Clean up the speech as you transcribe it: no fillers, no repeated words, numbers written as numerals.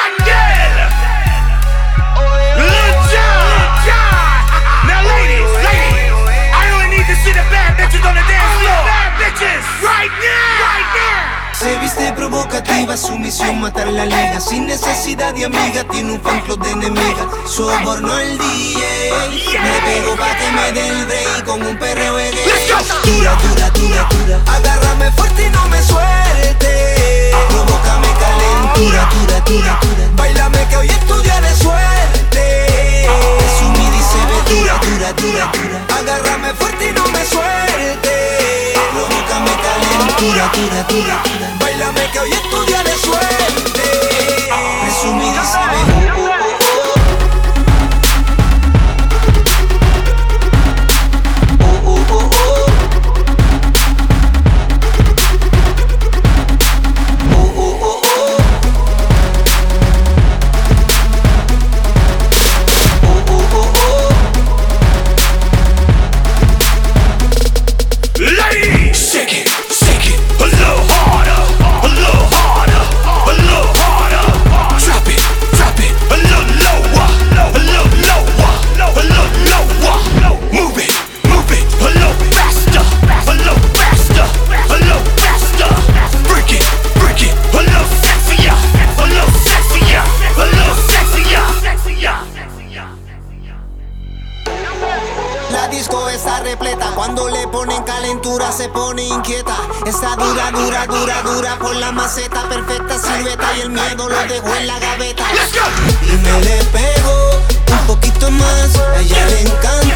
Yandel, Lil Jon. Now ladies, I only need to see the bad bitches on the dance floor. Bad bitches, right now. Se viste provocativa, su misión matar la liga. Sin necesidad de amiga, tiene un fan club de enemiga. Sobornó el DJ, me pegó pa' que me dé el break con un perreo de gay. Dura, dura, dura, dura. Agárrame fuerte y no me suelte. Provócame calentura, dura, dura, dura. Bailame que hoy es tu día de suerte. Presumida y se ve dura, dura, dura, dura. Agárrame fuerte y no me suelte. Provócame calentura, dura, dura, dura. Bailame que hoy es tu día de suerte. Presumida y se ve cuando le ponen calentura se pone inquieta. Está dura, dura, dura, dura por la maceta. Perfecta silueta y el miedo lo dejó en la gaveta. Y me le pego un poquito más, a ella le encanta.